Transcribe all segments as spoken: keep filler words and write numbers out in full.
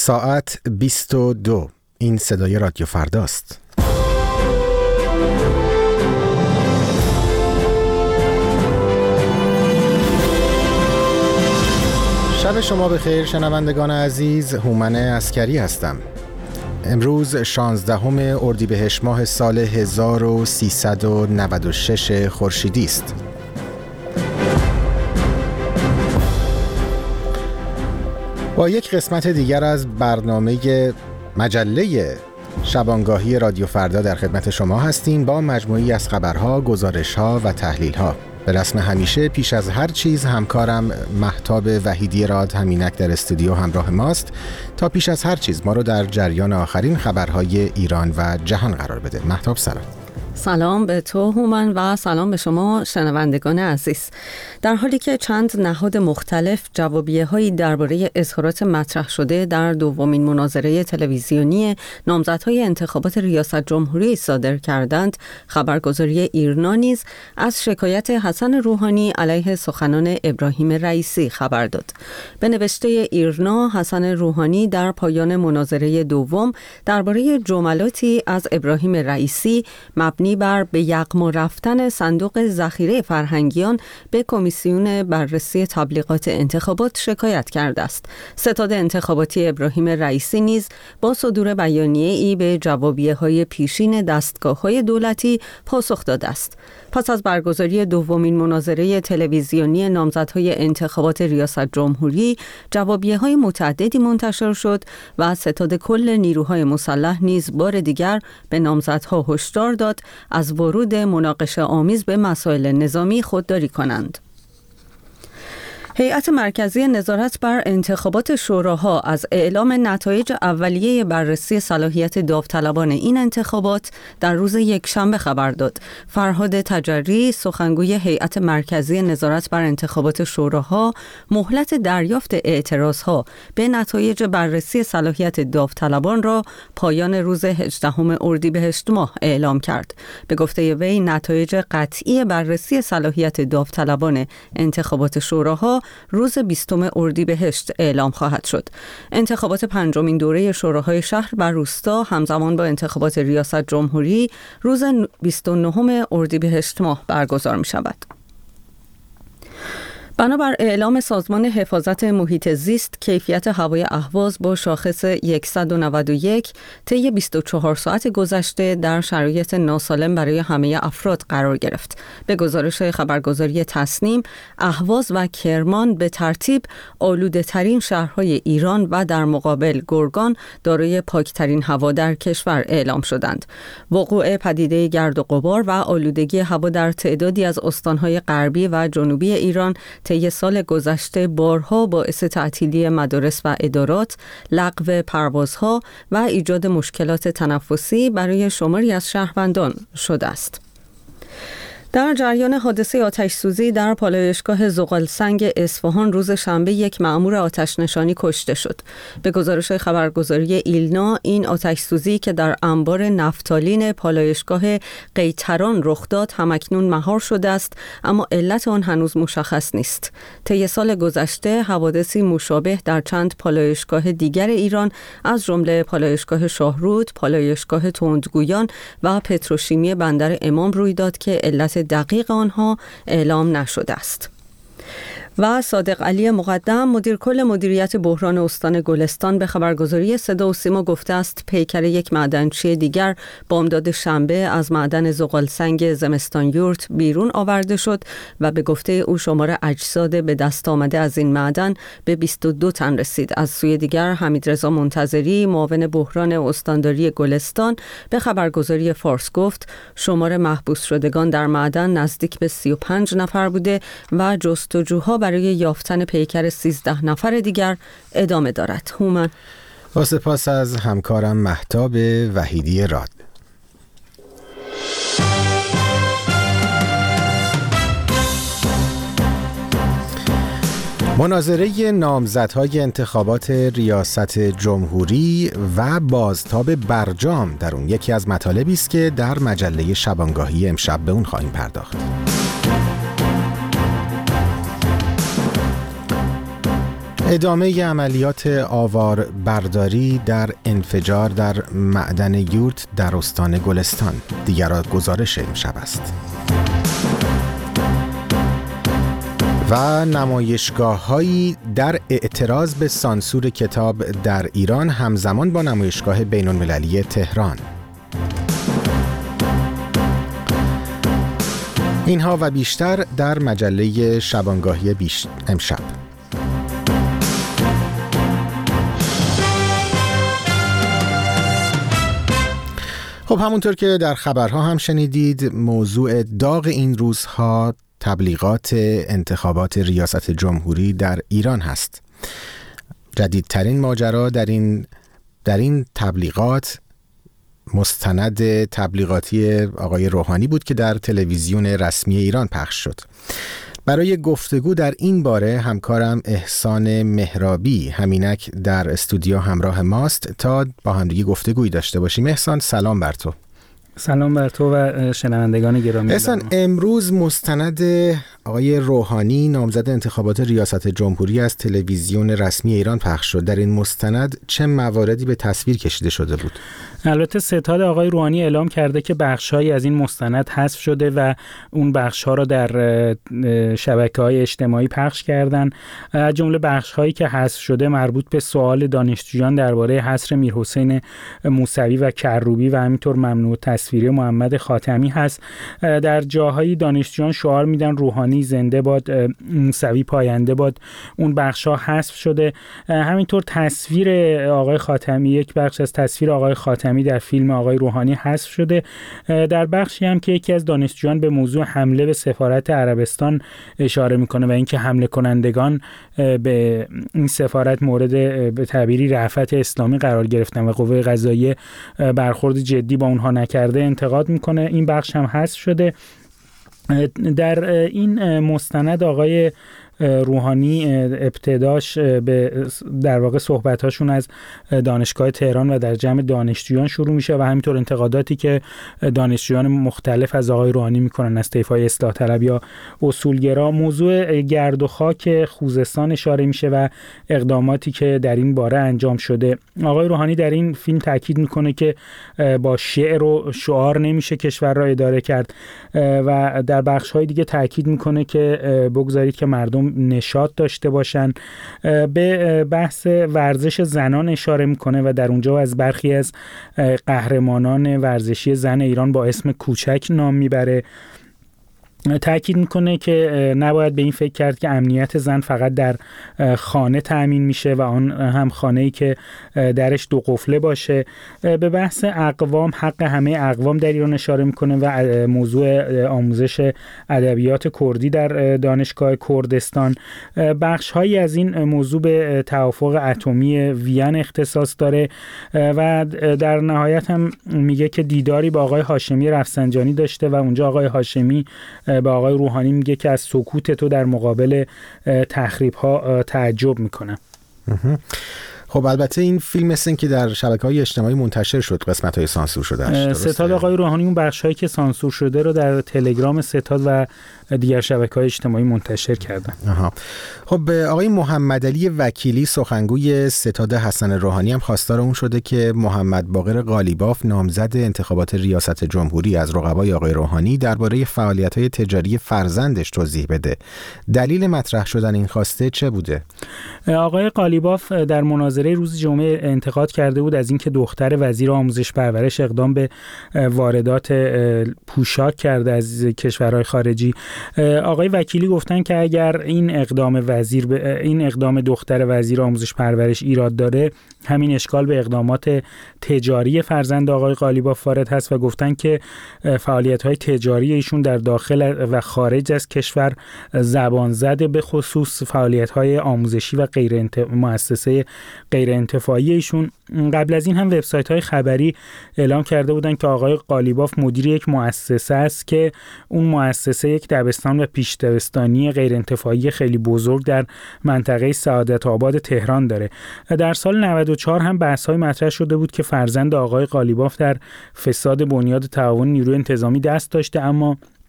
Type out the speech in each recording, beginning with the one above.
ساعت بیست و دو. این صدای رادیو فرداست. شب شما بخیر شنوندگان عزیز، هومن عسکری هستم. امروز شانزدهم اردیبهشت ماه سال هزار و سیصد و نود و شش خورشیدی است. با یک قسمت دیگر از برنامه مجله شبانگاهی رادیو فردا در خدمت شما هستیم با مجموعی از خبرها، گزارشها و تحلیلها. به رسم همیشه پیش از هر چیز همکارم مهتاب وحیدی راد همینک در استودیو همراه ماست تا پیش از هر چیز ما رو در جریان آخرین خبرهای ایران و جهان قرار بده. مهتاب سلام. سلام به تو هومن و سلام به شما شنوندگان عزیز. در حالی که چند نهاد مختلف جوابیه هایی درباره اظهارات مطرح شده در دومین مناظره تلویزیونی نامزدهای انتخابات ریاست جمهوری صادر کردند، خبرگزاری ایرنا نیز از شکایت حسن روحانی علیه سخنان ابراهیم رئیسی خبر داد. به نوشته ایرنا، حسن روحانی در پایان مناظره دوم درباره جملاتی از ابراهیم رئیسی مبنی بر به یغما رفتن صندوق ذخیره فرهنگیان به کمیسیون بررسی تبلیغات انتخابات شکایت کرده است. ستاد انتخاباتی ابراهیم رئیسی نیز با صدور بیانیه‌ای به جوابیه‌های پیشین دستگاه‌های دولتی پاسخ داده است. پس از برگزاری دومین مناظره تلویزیونی نامزدهای انتخابات ریاست جمهوری، جوابیه‌های متعددی منتشر شد و ستاد کل نیروهای مسلح نیز بار دیگر به نامزدها هشدار داد از ورود مناقشه آمیز به مسائل نظامی خودداری کنند. هیئت مرکزی نظارت بر انتخابات شوراها از اعلام نتایج اولیه بررسی صلاحیت داوطلبان این انتخابات در روز یکشنبه خبر داد. فرهاد تجری، سخنگوی هیئت مرکزی نظارت بر انتخابات شوراها، مهلت دریافت اعتراضها به نتایج بررسی صلاحیت داوطلبان را پایان روز هجدهم اردیبهشت ماه اعلام کرد. به گفته وی، نتایج قطعی بررسی صلاحیت داوطلبان انتخابات شوراها روز بیستم اردیبهشت اعلام خواهد شد. انتخابات پنجمین دوره شوراهای شهر و روستا همزمان با انتخابات ریاست جمهوری روز بیست و نهم اردیبهشت ماه برگزار می شود. بنابر اعلام سازمان حفاظت محیط زیست، کیفیت هوای اهواز با شاخص صد و نود و یک طی بیست و چهار ساعت گذشته در شرایط ناسالم برای همه افراد قرار گرفت. به گزارش خبرگزاری تصنیم، اهواز و کرمان به ترتیب آلوده ترین شهرهای ایران و در مقابل گرگان دارای پاکترین هوا در کشور اعلام شدند. وقوع پدیده گرد و غبار و آلودگی هوا در تعدادی از استانهای غربی و جنوبی ایران طی سال گذشته بارها باعث تعطیلی مدارس و ادارات، لغو پروازها و ایجاد مشکلات تنفسی برای شماری از شهروندان شده است. در جریان حادثه آتش‌سوزی در پالایشگاه زغالسنگ اصفهان روز شنبه یک مأمور آتش‌نشانی کشته شد. به گزارش خبرگزاری ایلنا، این آتش‌سوزی که در انبار نفتالین پالایشگاه قیطران رخ داد همکنون مهار شده است، اما علت آن هنوز مشخص نیست. طی سال گذشته حوادثی مشابه در چند پالایشگاه دیگر ایران از جمله پالایشگاه شاهرود، پالایشگاه تندگویان و پتروشیمی بندر امام روی داد که علت دقیق آنها اعلام نشده است. و صادق علی مقدم، مدیر کل مدیریت بحران استان گلستان، به خبرگزاری صدا و سیما گفته است پیکر یک معدنچی دیگر بامداد شنبه از معدن زغالسنگ زمستان یورت بیرون آورده شد و به گفته او شمار اجساد به دست آمده از این معدن به بیست و دو تن رسید. از سوی دیگر حمیدرضا منتظری، معاون بحران استانداری گلستان، به خبرگزاری فارس گفت شمار محبوس شدگان در معدن نزدیک به سی و پنج نفر بوده و جستجوها برای یافتن پیکر سیزده نفر دیگر ادامه دارد. هومن. با سپاس از همکارم مهتاب وحیدی راد. مناظره نامزدهای انتخابات ریاست جمهوری و بازتاب برجام در اون یکی از مطالبی است که در مجله شبانگاهی امشب به اون خواهیم پرداخت. ادامه عملیات آوار برداری در انفجار در معدن یورت در استان گلستان دیگر گزارش امشب است. و نمایشگاه‌هایی در اعتراض به سانسور کتاب در ایران همزمان با نمایشگاه بین‌المللی تهران. اینها و بیشتر در مجله شبانگاهی بیش... امشب. خب همونطور که در خبرها هم شنیدید، موضوع داغ این روزها تبلیغات انتخابات ریاست جمهوری در ایران هست. جدیدترین ماجرا در این در این تبلیغات مستند تبلیغاتی آقای روحانی بود که در تلویزیون رسمی ایران پخش شد. برای گفتگو در این باره همکارم احسان مهرابی همینک در استودیو همراه ماست تا با همدیگه گفتگویی داشته باشیم. احسان، سلام بر تو. سلام بر تو و شنوندگان گرامی. احسان، امروز مستند آقای روحانی نامزد انتخابات ریاست جمهوری از تلویزیون رسمی ایران پخش شد. در این مستند چه مواردی به تصویر کشیده شده بود؟ البته ستاد آقای روحانی اعلام کرده که بخش‌هایی از این مستند حذف شده و اون بخش‌ها را در شبکه‌های اجتماعی پخش کردن. از جمله بخش‌هایی که حذف شده مربوط به سوال دانشجویان درباره حصر میرحسین موسوی و کروبی و همینطور ممنوع تصویری محمد خاتمی هست. در جاهایی دانشجویان شعار میدن روحانی زنده باد، موسوی پاینده باد. اون بخش‌ها حذف شده. همینطور تصویر آقای خاتمی، یک بخش از تصویر آقای خاتمی در فیلم آقای روحانی حذف شده. در بخشی هم که یکی از دانشجویان به موضوع حمله به سفارت عربستان اشاره میکنه و اینکه حمله کنندگان به این سفارت مورد به تعبیری رأفت اسلامی قرار گرفتن و قوه قضاییه برخورد جدی با اونها نکرده انتقاد میکنه. این بخش هم حذف شده. در این مستند آقای روحانی ابتداش به در واقع صحبتاشون از دانشگاه تهران و در جمع دانشجویان شروع میشه و همینطور انتقاداتی که دانشجویان مختلف از آقای روحانی میکنن از طیف‌های اصلاح طلب یا اصولگرا. موضوع گرد و خاک خوزستان اشاره میشه و اقداماتی که در این باره انجام شده. آقای روحانی در این فیلم تاکید میکنه که با شعر و شعار نمیشه کشور را اداره کرد و در بخش‌های دیگه تاکید میکنه که بگذارید که مردم نشاط داشته باشن. به بحث ورزش زنان اشاره میکنه و در اونجا از برخی از قهرمانان ورزشی زن ایران با اسم کوچک نام میبره. تأکید میکنه که نباید به این فکر کرد که امنیت زن فقط در خانه تأمین میشه و آن هم خانه‌ای که درش دو قفله باشه. به بحث اقوام، حق همه اقوام در ایران اشاره میکنه و موضوع آموزش ادبیات کردی در دانشگاه کردستان. بخش‌هایی از این موضوع به توافق اتمی وین اختصاص داره و در نهایت هم میگه که دیداری با آقای هاشمی رفسنجانی داشته و اونجا آقای هاشمی به آقای روحانی میگه که از سکوت تو در مقابل تخریب‌ها تعجب میکنه. خب البته این فیلم مثل این که در شبکه‌های اجتماعی منتشر شد قسمت‌های سانسور شده. ستاد آقای روحانی اون بخش‌هایی که سانسور شده رو در تلگرام ستاد و دیگر شبکه‌های اجتماعی منتشر کردن. آها. خب آقای محمدعلی وکیلی سخنگوی ستاد حسن روحانی هم خواستار اون شده که محمد باقر قالیباف نامزد انتخابات ریاست جمهوری از رقبای آقای روحانی درباره فعالیت‌های تجاری فرزندش توضیح بده. دلیل مطرح شدن این خواسته چه بوده؟ آقای قالیباف در مناظره روز جمعه انتقاد کرده بود از اینکه دختر وزیر آموزش پرورش اقدام به واردات پوشاک کرده از کشورهای خارجی. آقای وکیلی گفتن که اگر این اقدام وزیر به این اقدام دختر وزیر آموزش پرورش ایراد داره، همین اشکال به اقدامات تجاری فرزند آقای قالیباف وارد هست و گفتن که فعالیت‌های تجاری ایشون در داخل و خارج از کشور زبان زده، به خصوص فعالیت‌های آموزشی و غیر انت... مؤسسه غیر انتفاعی ایشون. قبل از این هم وبسایت‌های خبری اعلام کرده بودند که آقای قالیباف مدیر یک مؤسسه است که اون مؤسسه یک دبستان و پیش دبستانی غیر انتفاعی خیلی بزرگ در منطقه سعادت آباد تهران داره. در سال نود و چهار هم بحث‌های مطرح شده بود که فرزند آقای قالیباف در فساد بنیاد تعاون نیروی انتظامی دست داشته، اما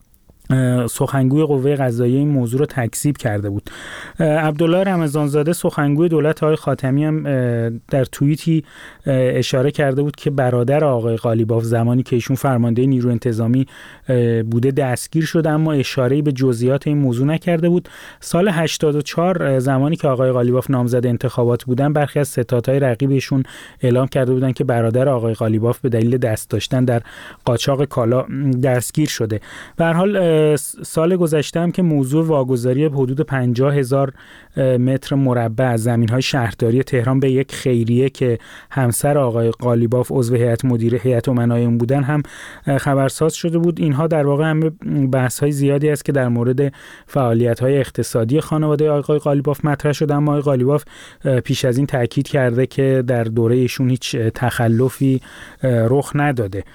سخنگوی قوه قضاییه این موضوع رو تکذیب کرده بود. عبدالله رمضانزاده سخنگوی دولت آقای خاتمی هم در توییتی اشاره کرده بود که برادر آقای قالیباف زمانی که ایشون فرمانده نیروی انتظامی بوده دستگیر شده، اما اشاره‌ای به جزئیات این موضوع نکرده بود. سال هشتاد و چهار زمانی که آقای قالیباف نامزد انتخابات بودن، برخی از ستادهای رقیبشون اعلام کرده بودن که برادر آقای قالیباف به دلیل دست داشتن در قاچاق کالا دستگیر شده. به هر حال سال گذشته هم که موضوع واگذاری حدود پنجاه هزار متر مربع از زمین‌های شهرداری تهران به یک خیریه که همسر آقای قالیباف عضو هیئت مدیره هیئت امنای اون بودن هم خبرساز شده بود. اینها در واقع هم بحث‌های زیادی است که در مورد فعالیت‌های اقتصادی خانواده آقای قالیباف مطرح شده، اما آقای قالیباف پیش از این تاکید کرده که در دوره ایشون هیچ تخلفی رخ نداده.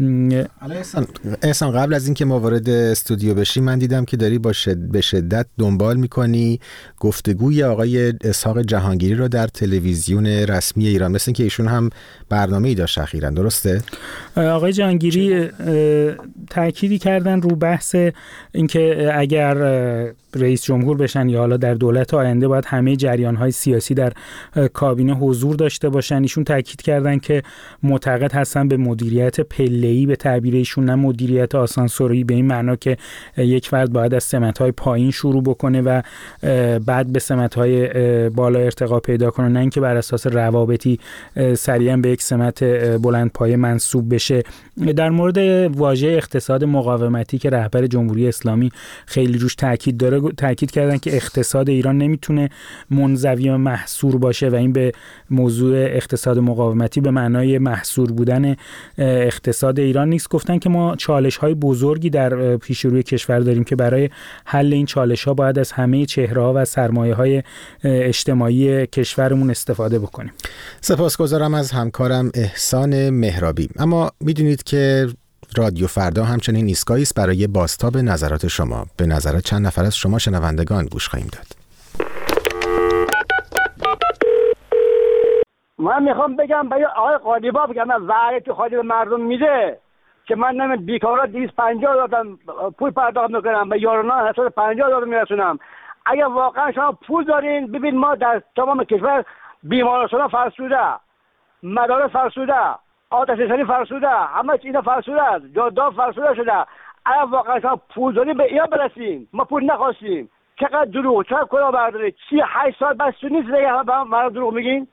احسان، قبل از اینکه ما وارد استودیو بشیم من دیدم که داری با شد... به شدت دنبال میکنی گفتگوی آقای اسحاق جهانگیری رو در تلویزیون رسمی ایران، مثل که ایشون هم برنامه‌ای داشت اخیراً، درسته؟ آقای جهانگیری تأکیدی کردن رو بحث اینکه اگر رئیس جمهور بشن یا حالا در دولت آینده باید همه جریان‌های سیاسی در کابینه حضور داشته باشن. ایشون تأکید کردن که معتقد هستن به مدیریت پله‌ای به تعبیر ایشون، نه مدیریت آسانسوری، به این معنا که یک فرد باید از سمت‌های پایین شروع بکنه و بعد به سمت‌های بالا ارتقا پیدا کنه، نه اینکه بر اساس روابطی سریعا به یک سمت بلندپایه منسوب بشه. در مورد واژه اقتصاد مقاومتی که رهبر جمهوری اسلامی خیلی روش تاکید داره، تاکید کردن که اقتصاد ایران نمیتونه منزوی و محصور باشه و این به موضوع اقتصاد مقاومتی به معنای محصور بودن اقتصاد ایران نیست. گفتن که ما چالش‌های بزرگی در پیش روی کشور داریم که برای حل این چالش‌ها باید از همه چهره‌ها و سرمایه‌های اجتماعی کشورمون استفاده بکنیم. سپاسگزارم از همکارم احسان مهرابی. اما میدونید که رادیو فردا همچنین ایستگاهی است برای بازتاب نظرات شما. به نظرات چند نفر از شما شنوندگان گوش خواهیم داد. من میخوام بگم برای آقای قالیباف که من وعده تو خالی به مردم میده که من نمید بیکارا دویست و پنجاه دادم پول پرداخت میکنم به یارانه هشتصد و پنجاه دادم میرسونم. اگر واقعا شما پول دارین، ببین ما در تمام کشور بیمارستان فرسوده، مدارس فرسوده، آتش نشانی فرسوده، همه چیزا فرسوده است، جاده فرسوده شده. اگر واقعا شما پول دارین به اینا برسیم. ما پول نخواستیم. چقدر دروغ، چقدر کلا بردارید. سی و هشت سال بس نیست دیگه ما دروغ میگین.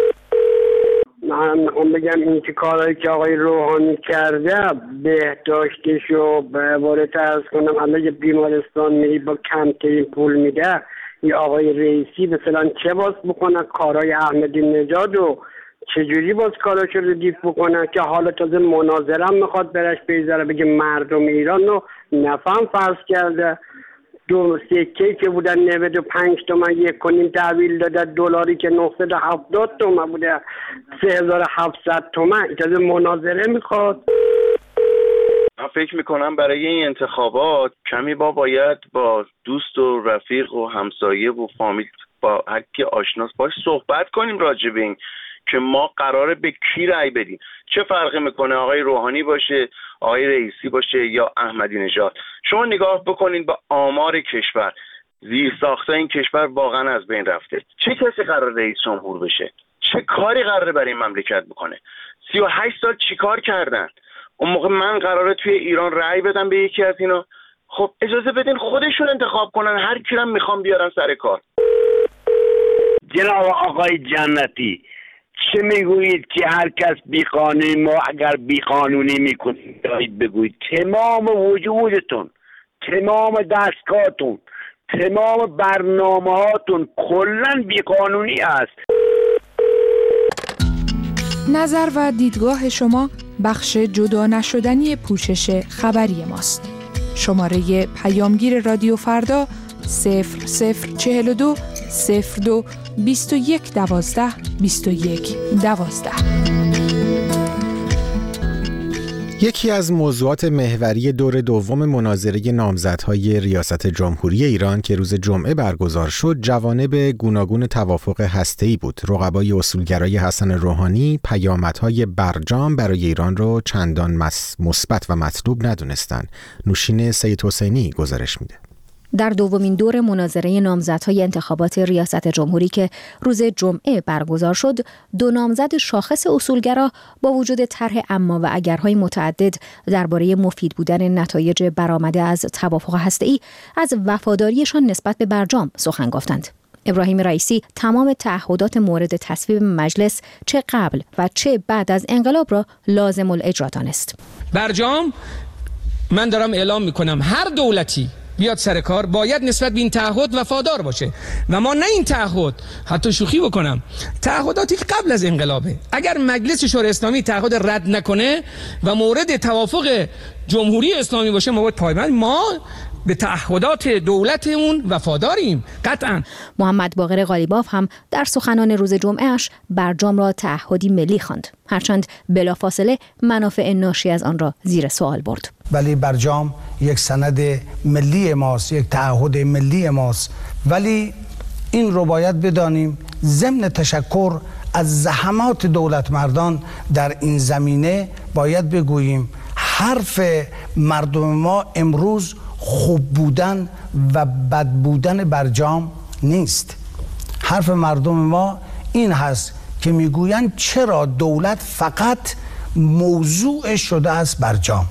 من میخوام بگم این که کارهایی که آقای روحانی کرده بهداشتش رو به عبارت ارز کنم الان بیمارستان میری با کمترین پول میده، یا آقای رئیسی مثلا چه باز بکنه کارهای احمدی نژاد و چجوری باز کاراشو ردیف بکنه که حالا تازه مناظره هم میخواد برش بیزاره بگه مردم ایران رو نفهم فرض کرده. دو سکه که بودن نود و پنج تومن یک کنیم تحویل داده، دلاری که نهصد و هفتاد تومن بوده سه هزار و هفتصد تومن. تازه مناظره میخواد. من فکر میکنم برای این انتخابات کمی با باید با دوست و رفیق و همسایه و فامیل با هر کی آشناس باش صحبت کنیم راجع به این که ما قراره به کی رأی بدیم. چه فرقی میکنه آقای روحانی باشه، آقای رئیسی باشه یا احمدی نژاد. شما نگاه بکنین با آمار کشور، زیر ساخته این کشور واقعا از بین رفته. چه کسی قراره رئیس جمهور بشه؟ چه کاری قراره برای این مملکت بکنه؟ سی و هشت سال چی کار کردن؟ اون موقع من قراره توی ایران رأی بدم به یکی از اینا؟ خب اجازه بدین خودشون انتخاب کنن، هر کی رو میخوام بیارن سر کار. جناب آقای جنتی، چه میگویید که هر کس بیقانونی، ما اگر بیقانونی میکنید دارید بگویید. تمام وجودتون، تمام دستگاهتون، تمام برنامه هاتون کلن بیقانونی است. نظر و دیدگاه شما بخش جدا نشدنی پوشش خبری ماست. شماره پیامگیر رادیو فردا صفر صفر چهل و دو صفر دو بیست و یک دوازده بیست و یک دوازده. یکی از موضوعات محوری دور دوم مناظره نامزدهای ریاست جمهوری ایران که روز جمعه برگزار شد، جوانب گوناگون توافق هسته‌ای بود. رقبای اصولگرای حسن روحانی پیامدهای برجام برای ایران رو چندان مثبت و مطلوب ندونستند. نوشین سید حسینی گزارش میده. در دومین دور مناظره نامزدهای انتخابات ریاست جمهوری که روز جمعه برگزار شد، دو نامزد شاخص اصولگرا با وجود طرح اما و اگرهای متعدد درباره مفید بودن نتایج برآمده از توافق هسته‌ای از وفاداریشان نسبت به برجام سخن گفتند. ابراهیم رئیسی تمام تعهدات مورد تصویب مجلس چه قبل و چه بعد از انقلاب را لازم الاجرا دانست. برجام، من دارم اعلام میکنم، هر دولتی بیاد سر کار باید نسبت به این تعهد وفادار باشه و ما نه این تعهد، حتی شوخی بکنم، تعهداتی که قبل از انقلابه، اگر مجلس شورای اسلامی تعهد رد نکنه و مورد توافق جمهوری اسلامی باشه، ما باید پایبند ما به تعهدات دولتمون وفاداریم قطعا. محمد باقر قالیباف هم در سخنان روز جمعهش برجام را تعهدی ملی خواند، هرچند بلافاصله منافع ناشی از آن را زیر سوال برد. ولی برجام یک سند ملی ماست، یک تعهد ملی ماست، ولی این رو باید بدانیم ضمن تشکر از زحمات دولت مردان در این زمینه باید بگوییم حرف مردم ما امروز خوب بودن و بد بودن برجام نیست. حرف مردم ما این هست که میگویند چرا دولت فقط موضوع شده است برجام،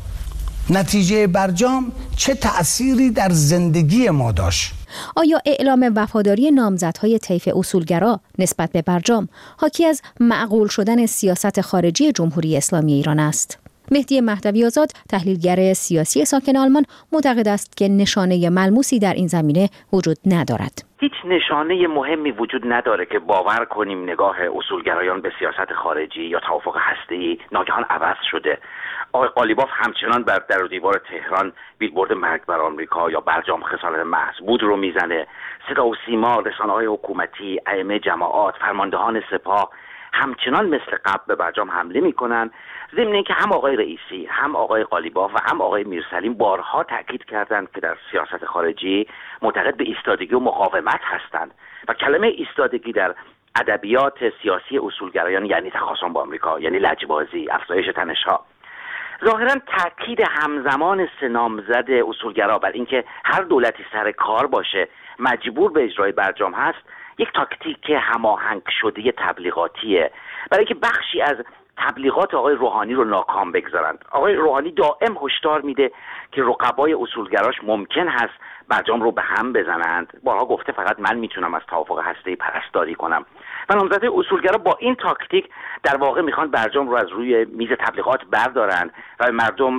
نتیجه برجام چه تأثیری در زندگی ما داشت. آیا اعلام وفاداری نامزدهای طیف اصولگرا نسبت به برجام حاکی از معقول شدن سیاست خارجی جمهوری اسلامی ایران است؟ مهدی مهدوی آزاد، تحلیلگر سیاسی ساکن آلمان، معتقد است که نشانه ملموسی در این زمینه وجود ندارد. هیچ نشانه مهمی وجود نداره که باور کنیم نگاه اصولگرایان به سیاست خارجی یا توافق هسته‌ای ناگهان عوض شده. آقای قالیباف همچنان بر در و دیوار تهران بیلبورد مرگ بر آمریکا یا برجام خصالت محض بود رو میزنه. صدا و سیما، رسانه‌های حکومتی، ائمه جماعات، فرماندهان سپاه همچنان مثل قبل به برجام حمله میکنن. ضمن اینکه هم آقای رئیسی، هم آقای قالیباف و هم آقای میرسلیم بارها تاکید کردند که در سیاست خارجی معتقد به ایستادگی و مقاومت هستند و کلمه ایستادگی در ادبیات سیاسی اصولگرایان یعنی تخاصم با آمریکا، یعنی لجبازی، افزایش تنش‌ها. ظاهراً تاکید همزمان سه نامزد اصولگرا بر اینکه هر دولتی سر کار باشه مجبور به اجرای برجام هست، یک تاکتیک هماهنگ شده تبلیغاتیه برای اینکه بخشی از تبلیغات آقای روحانی رو ناکام بگذارند. آقای روحانی دائم هشدار میده که رقبای اصولگراش ممکن هست برجام رو به هم بزنند. بارها گفته فقط من میتونم از توافق هسته‌ای پرستاری کنم و نامزد اصولگرا با این تاکتیک در واقع میخوان برجام رو از روی میز تبلیغات بردارن و به مردم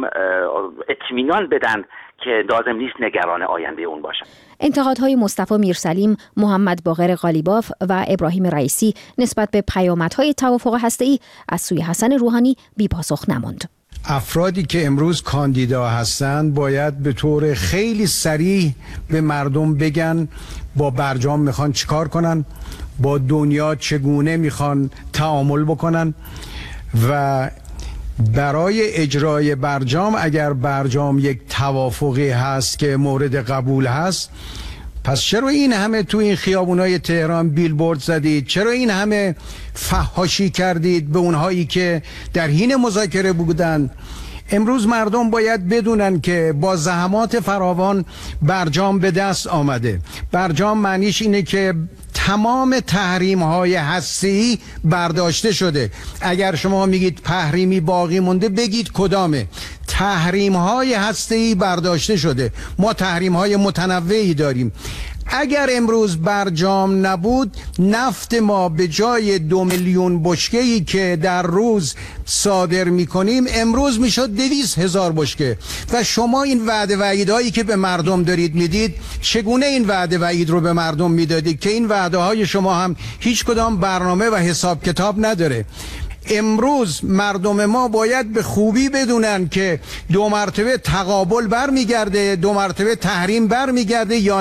اطمینان بدن که لازم نیست نگران آینده اون باشن. انتقادهای مصطفی میرسلیم، محمد باقر قالیباف و ابراهیم رئیسی نسبت به پیامدهای توافق هسته‌ای از سوی حسن روحانی بی پاسخ نماند. افرادی که امروز کاندیدا هستند باید به طور خیلی صریح به مردم بگن با برجام میخوان چیکار کنن، با دنیا چگونه میخوان تعامل بکنن و برای اجرای برجام اگر برجام یک توافقی هست که مورد قبول هست، پس چرا این همه تو این خیابونای تهران بیلبورد زدید؟ چرا این همه فحاشی کردید به اونهایی که در حین مذاکره بودن؟ امروز مردم باید بدونن که با زحمات فراوان برجام به دست آمده. برجام معنیش اینه که تمام تحریم های هسته‌ای برداشته شده. اگر شما میگید تحریمی باقی مونده، بگید کدامه. تحریم های هسته‌ای برداشته شده. ما تحریم های متنوعی داریم. اگر امروز برجام نبود، نفت ما به جای دو میلیون بشکه‌ای که در روز صادر میکنیم امروز میشد دویست هزار بشکه. و شما این وعده وعیدهایی که به مردم دارید میدید، چگونه این وعده وعید رو به مردم میدادید که این وعده های شما هم هیچ کدام برنامه و حساب کتاب نداره؟ امروز مردم ما باید به خوبی بدونن که دو مرتبه تقابل برمیگرده، دو مرتبه تحریم برمیگرده یا نه.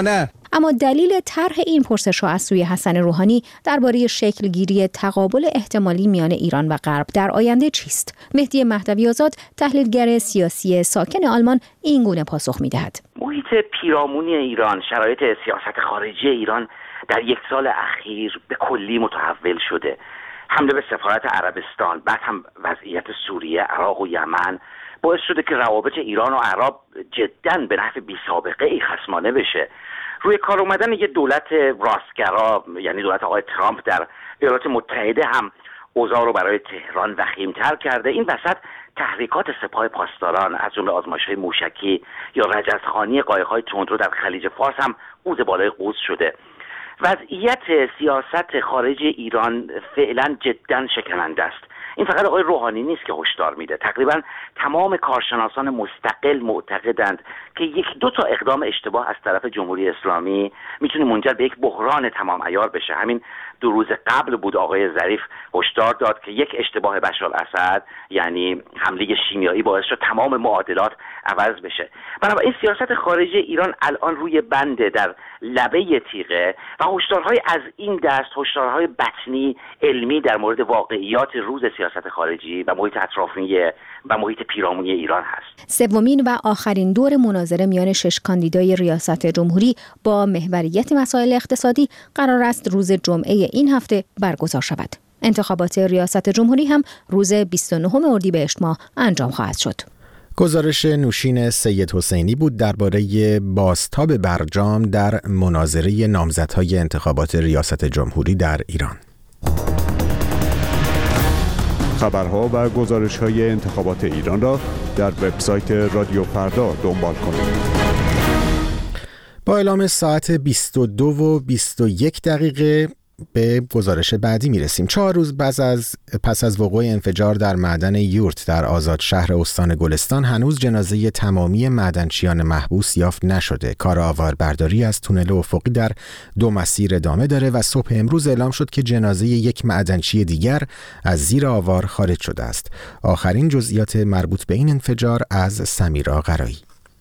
اما دلیل طرح این پرسش‌ها از سوی حسن روحانی درباره شکلگیری تقابل احتمالی میان ایران و غرب در آینده چیست؟ مهدی مهدوی آزاد، تحلیلگر سیاسی ساکن آلمان، این گونه پاسخ می‌دهد. محیط پیرامونی ایران، شرایط سیاست خارجی ایران در یک سال اخیر به کلی متحول شده. حمله به سفارت عربستان، بعد هم وضعیت سوریه، عراق و یمن باعث شده که روابط ایران و عرب جداً به نحو بی سابقه ای خصمانه بشه. روی کار اومدن یه دولت راستگرا، یعنی دولت آقای ترامپ در ایالات متحده هم اوضاع رو برای تهران وخیم‌تر کرده. این وسط تحریکات سپاه پاسداران از جمله آزمایش‌های موشکی یا رجزخوانی قایق‌های تندرو در خلیج فارس هم قوز بالای قوز شده. وضعیت سیاست خارجی ایران فعلا جدا شکننده است. این فقط آقای روحانی نیست که هشدار میده. تقریبا تمام کارشناسان مستقل معتقدند که یک دو تا اقدام اشتباه از طرف جمهوری اسلامی میتونه منجر به یک بحران تمام عیار بشه. همین دو روز قبل بود آقای ظریف هشدار داد که یک اشتباه بشار الاسد، یعنی حمله شیمیایی، باعث شد تمام معادلات عوض بشه. بنابراین سیاست خارجی ایران الان روی بنده، در لبه تیغه و هشدارهای از این دست، هشدارهای بطنی علمی در مورد واقعیات روز سیاست خارجی و محیط اطرافی و محیط پیرامونی ایران هست. سومین و آخرین دور مناظره میان شش کاندیدای ریاست جمهوری با محوریت مسائل اقتصادی قرار است روز جمعه این هفته برگزار شود. انتخابات ریاست جمهوری هم روز بیست و نهم اردیبهشت ماه انجام خواهد شد. گزارش نوشین سید حسینی بود درباره بازتاب برجام در مناظره نامزدهای انتخابات ریاست جمهوری در ایران. خبرها و گزارش‌های انتخابات ایران را در وبسایت رادیو فردا دنبال کنید. با اعلام ساعت بیست و دو و بیست و یک دقیقه به گزارش بعدی میرسیم. چهار روز پس از پس از وقوع انفجار در معدن یورت در آزاد شهر استان گلستان هنوز جنازه تمامی معدنچیان محبوس یافت نشده. کار آواربرداری از تونل افقی در دو مسیر ادامه داره و صبح امروز اعلام شد که جنازه یک معدنچی دیگر از زیر آوار خارج شده است. آخرین جزئیات مربوط به این انفجار از سمیرا قرایی.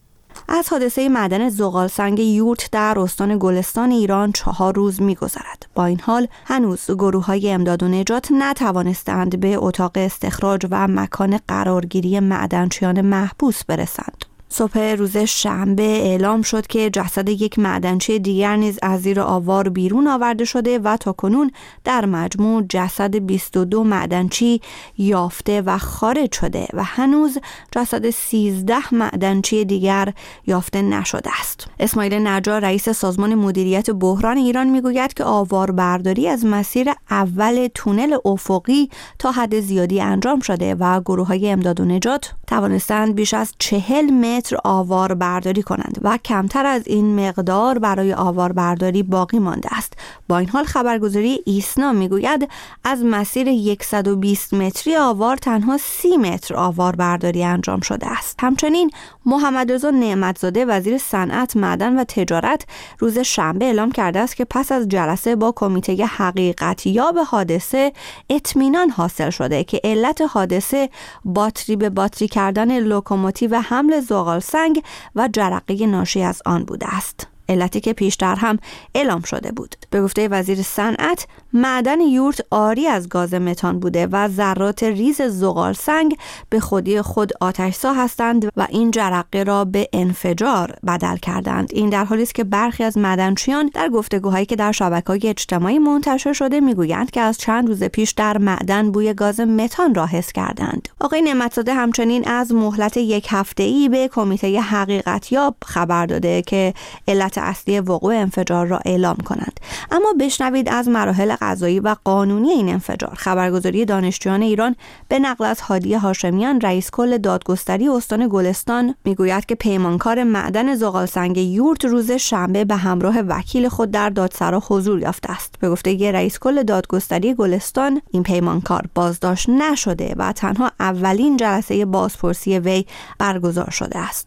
از حادثه معدن زغالسنگ یورت در استان گلستان ایران چهار روز می‌گذرد. با این حال هنوز گروه‌های امداد و نجات نتوانستند به اتاق استخراج و مکان قرارگیری معدنچیان محبوس برسند. صبح روز شنبه اعلام شد که جسد یک معدنچی دیگر نیز از زیر آوار بیرون آورده شده و تاکنون در مجموع جسد بیست و دو معدنچی یافته و خارج شده و هنوز جسد سیزده معدنچی دیگر یافته نشده است. اسماعیل نجار رئیس سازمان مدیریت بحران ایران میگوید که آواربرداری از مسیر اول تونل افقی تا حد زیادی انجام شده و گروه‌های امداد و نجات توانستند بیش از چهل متر آوار برداری کنند و کمتر از این مقدار برای آوار برداری باقی مانده است. با این حال خبرگزاری ایسنا میگوید از مسیر صد و بیست متری آوار تنها سی متر آوار برداری انجام شده است. همچنین محمد رضا نعمتزاده وزیر صنعت، معدن و تجارت روز شنبه اعلام کرده است که پس از جلسه با کمیته حقیقتیاب حادثه اطمینان حاصل شده که علت حادثه باتری به باتری کردن لوکوموتیو حمل زغالسنگ و جرقه ناشی از آن بوده است. علتی که پیشتر هم اعلام شده بود. به گفته وزیر صنعت، معدن یورت عاری از گاز متان بوده و ذرات ریز زغالسنگ به خودی خود آتش‌سا هستند و این جرقه را به انفجار بدل کردند. این در حالی است که برخی از معدنچیان در گفتگوهایی که در شبکه‌های اجتماعی منتشر شده میگویند که از چند روز پیش در معدن بوی گاز متان را حس کردند. آقای نعمتزاده همچنین از مهلت یک هفته‌ای به کمیته حقیقتیاب خبر داده که علت اصلی وقوع انفجار را اعلام کنند. اما بشنوید از مراحل قضایی و قانونی این انفجار. خبرگزاری دانشجویان ایران به نقل از هادی هاشمیان رئیس کل دادگستری استان گلستان میگوید که پیمانکار معدن زغالسنگ یورت روز شنبه به همراه وکیل خود در دادسرا حضور یافته است. به گفته رئیس کل دادگستری گلستان، این پیمانکار بازداشت نشده و تنها اولین جلسه بازپرسی وی برگزار شده است.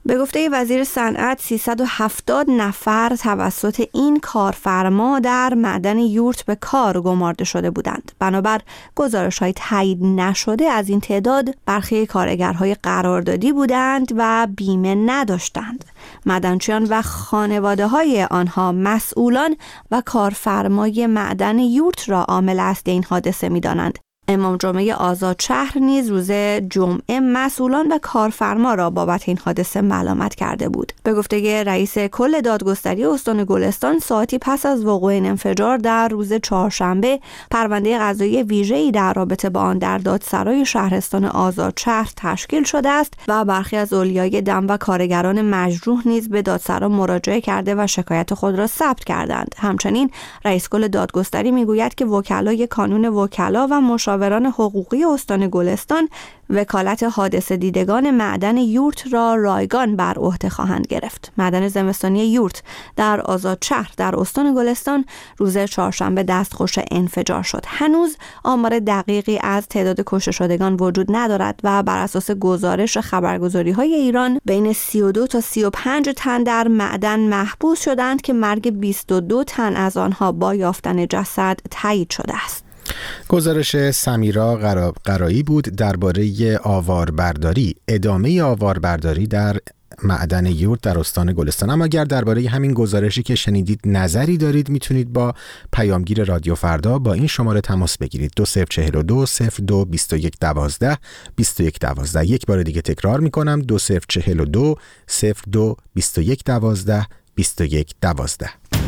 به گفته وزیر صنعت سیصد و هفتاد نفر توسط این کارفرما در معدن یورت به کار گمارده شده بودند. بنابر گزارش‌های تایید نشده از این تعداد برخی کارگرهای قراردادی بودند و بیمه نداشتند. معدنچیان و خانواده‌های آنها مسئولان و کارفرمای معدن یورت را عامل اصلی این حادثه می‌دانند. امام جمعه آزادشهر نیز روز جمعه مسئولان و کارفرما را بابت این حادثه ملامت کرده بود. به گفته رئیس کل دادگستری استان گلستان، ساعتی پس از وقوع این انفجار در روز چهارشنبه پرونده قضایی ویژه‌ای در رابطه با آن در دادسرای شهرستان آزادشهر تشکیل شده است و برخی از اولیای دم و کارگران مجروح نیز به دادسرا مراجعه کرده و شکایت خود را ثبت کردند. همچنین رئیس کل دادگستری میگوید که وکلای کانون وکلا و مشاوران حقوقی استان گلستان وکالت حادثه دیدگان معدن یورت را رایگان بر عهده خواهند گرفت. معدن زمستانی یورت در آزادشهر در استان گلستان روز چهارشنبه دستخوش انفجار شد. هنوز آمار دقیقی از تعداد کشته شدگان وجود ندارد و بر اساس گزارش خبرگزاری‌های ایران بین سی و دو تا سی و پنج تن در معدن محبوس شدند که مرگ بیست و دو تن از آنها با یافتن جسد تایید شده است. گزارش سمیرا قرایی بود درباره آواربرداری، ادامه آواربرداری در معدن یورت در استان گلستان. اما اگر درباره همین گزارشی که شنیدید نظری دارید، میتونید با پیامگیر رادیو فردا با این شماره تماس بگیرید: دو صفر چهل و دو صفر دو بیست و یک دوازده بیست و یک دوازده. یک بار دیگه تکرار میکنم: دو صفر چهل و دو صفر دو بیست و یک دوازده بیست و یک دوازده.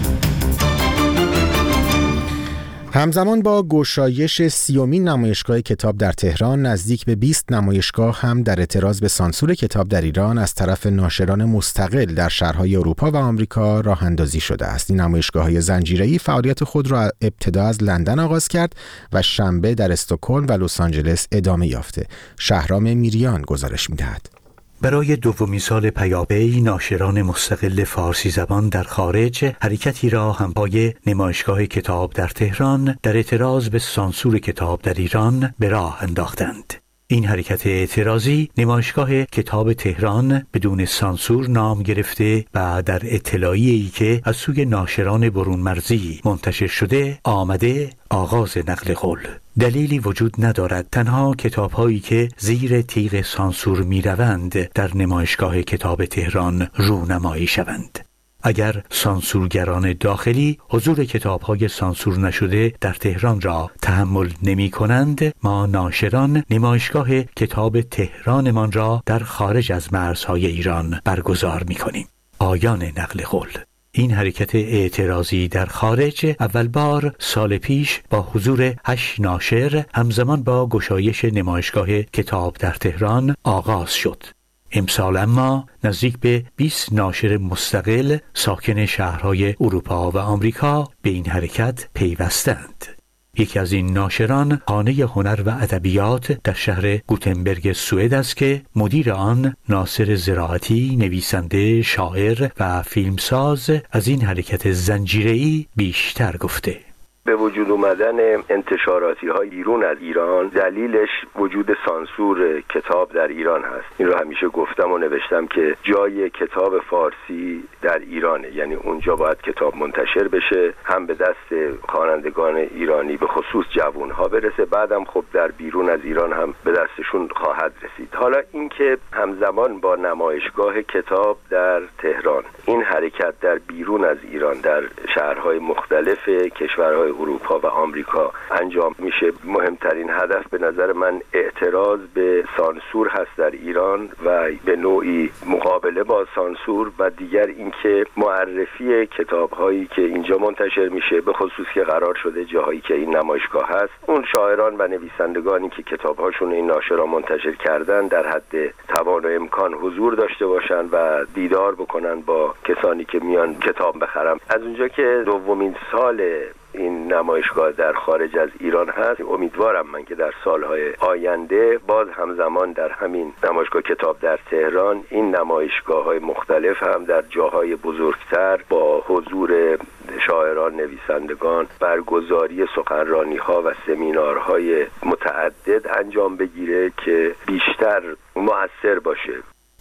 همزمان با گشایش سیومین نمایشگاه کتاب در تهران، نزدیک به بیست نمایشگاه هم در اعتراض به سانسور کتاب در ایران از طرف ناشران مستقل در شهرهای اروپا و آمریکا راه اندازی شده است. این نمایشگاه‌های زنجیره‌ای فعالیت خود را ابتدا از لندن آغاز کرد و شنبه در استکهلم و لس آنجلس ادامه یافته. شهرام میریان گزارش می‌دهد. برای دومین سال پیاپی ناشران مستقل فارسی زبان در خارج حرکتی را همپای نمایشگاه کتاب در تهران در اعتراض به سانسور کتاب در ایران به راه انداختند. این حرکت اعتراضی نمایشگاه کتاب تهران بدون سانسور نام گرفته و در اطلاعیه‌ای که از سوی ناشران برون مرزی منتشر شده آمده آغاز نقل قول. دلیلی وجود ندارد تنها کتاب‌هایی که زیر تیغ سانسور می‌روند در نمایشگاه کتاب تهران رونمایی شوند. اگر سانسورگران داخلی حضور کتاب‌های سانسور نشده در تهران را تحمل نمی کنند، ما ناشران نمایشگاه کتاب تهرانمان را در خارج از مرزهای ایران برگزار می کنیم. پایان نقل قول. این حرکت اعتراضی در خارج اول بار سال پیش با حضور هشت ناشر همزمان با گشایش نمایشگاه کتاب در تهران آغاز شد. امسال اما نزدیک به بیست ناشر مستقل ساکن شهرهای اروپا و آمریکا به این حرکت پیوستند. یکی از این ناشران خانه هنر و ادبیات در شهر گوتنبرگ سوئد است که مدیر آن ناصر زراعتی، نویسنده، شاعر و فیلمساز، از این حرکت زنجیره‌ای بیشتر گفته. به وجود اومدن انتشاراتی های بیرون از ایران دلیلش وجود سانسور کتاب در ایران هست. این رو همیشه گفتم و نوشتم که جای کتاب فارسی در ایرانه، یعنی اونجا باید کتاب منتشر بشه، هم به دست خوانندگان ایرانی به خصوص جوانها برسه، بعدم خب در بیرون از ایران هم به دستشون خواهد رسید. حالا اینکه همزمان با نمایشگاه کتاب در تهران این حرکت در بیرون از ایران در شهرهای مختلف کشورهای اروپا و آمریکا انجام میشه، مهمترین هدف به نظر من اعتراض به سانسور هست در ایران و به نوعی مقابله با سانسور، و دیگر اینکه معرفی کتاب‌هایی که اینجا منتشر میشه، به خصوص که قرار شده جاهایی که این نمایشگاه هست اون شاعران و نویسندگانی که کتاب‌هاشون این ناشران منتشر کردن در حد توان و امکان حضور داشته باشن و دیدار بکنن با کسانی که میان کتاب بخرن. از اونجا که دومین سال این نمایشگاه در خارج از ایران هست، امیدوارم من که در سالهای آینده باز همزمان در همین نمایشگاه کتاب در تهران این نمایشگاه‌های مختلف هم در جاهای بزرگتر با حضور شاعران، نویسندگان، برگزاری سخنرانی‌ها و سمینارهای متعدد انجام بگیره که بیشتر مؤثر باشه.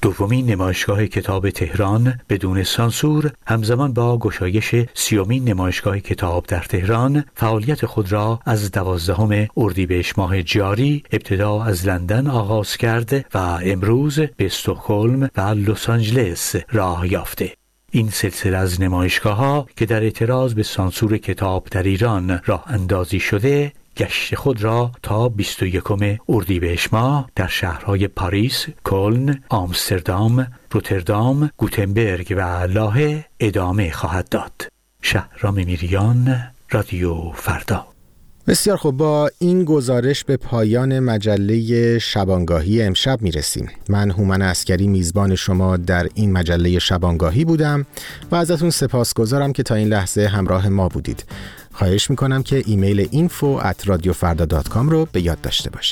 دومین نمایشگاه کتاب تهران بدون سانسور همزمان با گشایش سیومین نمایشگاه کتاب در تهران فعالیت خود را از دوازدهم اردیبهشت ماه جاری ابتدا از لندن آغاز کرد و امروز به استکهلم و لس آنجلس راه یافته. این سلسله از نمایشگاه‌ها که در اعتراض به سانسور کتاب در ایران راه اندازی شده، گشت خود را تا بیست و یکم اردیبهشت ماه در شهرهای پاریس، کلن، آمستردام، روتردام، گوتنبرگ و لاهه ادامه خواهد داد. شهرام میریان، رادیو فردا. بسیار خوب، با این گزارش به پایان مجله شبانگاهی امشب میرسیم. من هومن عسکری میزبان شما در این مجله شبانگاهی بودم و ازتون سپاسگزارم که تا این لحظه همراه ما بودید. خواهش میکنم که ایمیل اینفو ات رادیو فردا دات کام رو به یاد داشته باشید.